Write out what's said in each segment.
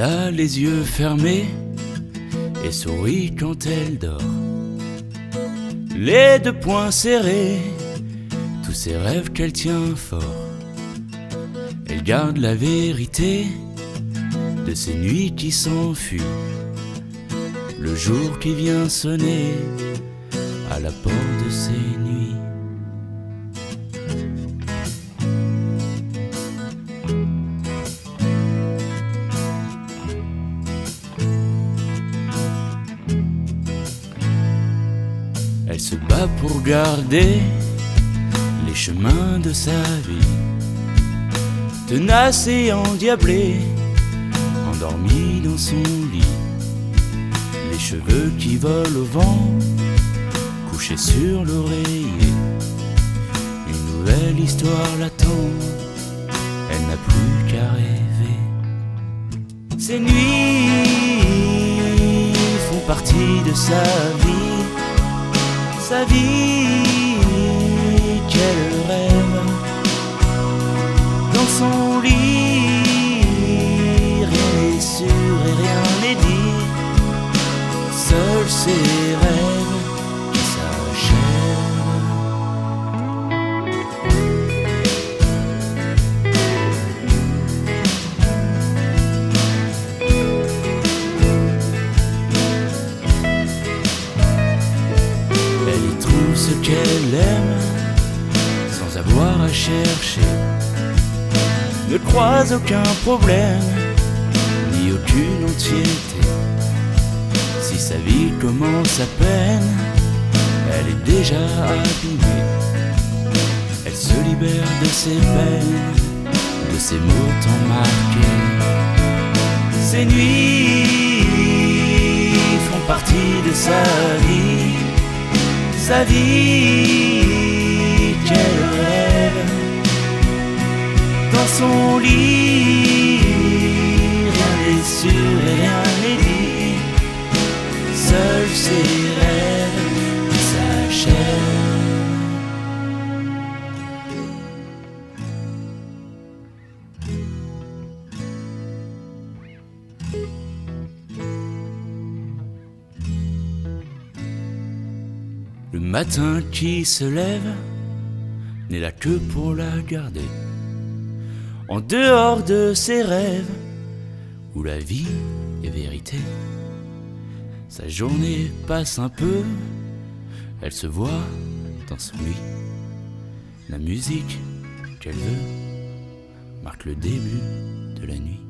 Elle a les yeux fermés et sourit quand elle dort, les deux poings serrés, tous ces rêves qu'elle tient fort. Elle garde la vérité de ces nuits qui s'enfuient, le jour qui vient sonner à la porte de ces nuits. Elle se bat pour garder les chemins de sa vie, tenace et endiablée, endormie dans son lit, les cheveux qui volent au vent, couchés sur l'oreiller. Une nouvelle histoire l'attend, elle n'a plus qu'à rêver. Ces nuits font partie de sa vie qu'elle rêve. Dans son lit, rien n'est sûr et rien n'est dit, seuls ses rêves qui s'achèvent. Elle y trouve ce qu'elle aime sans avoir à chercher, ne croise aucun problème ni aucune anxiété. Si sa vie commence à peine, elle est déjà abîmée. Elle se libère de ses peines, de ses mots tant marqués. Ces nuits font partie de sa vie qu'elle rêve. Dans son lit, rien n'est sûr et rien n'est dit, seuls ses rêves qui s'achèvent. Le matin qui se lève n'est là que pour la garder, en dehors de ses rêves où la vie est vérité. Sa journée passe un peu, elle se voit dans son lit. La musique qu'elle veut marque le début de la nuit.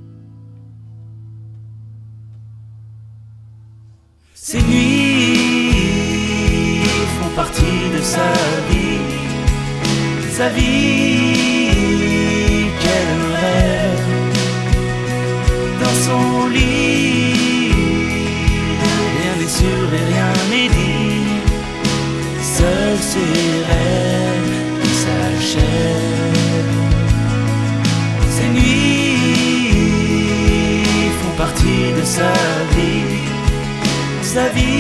Ces nuits font partie de sa vie qu'elle rêve. Dans son lit, rien n'est sûr et rien n'est dit, seuls ses rêves qui s'achèvent. Ces nuits font partie de sa vie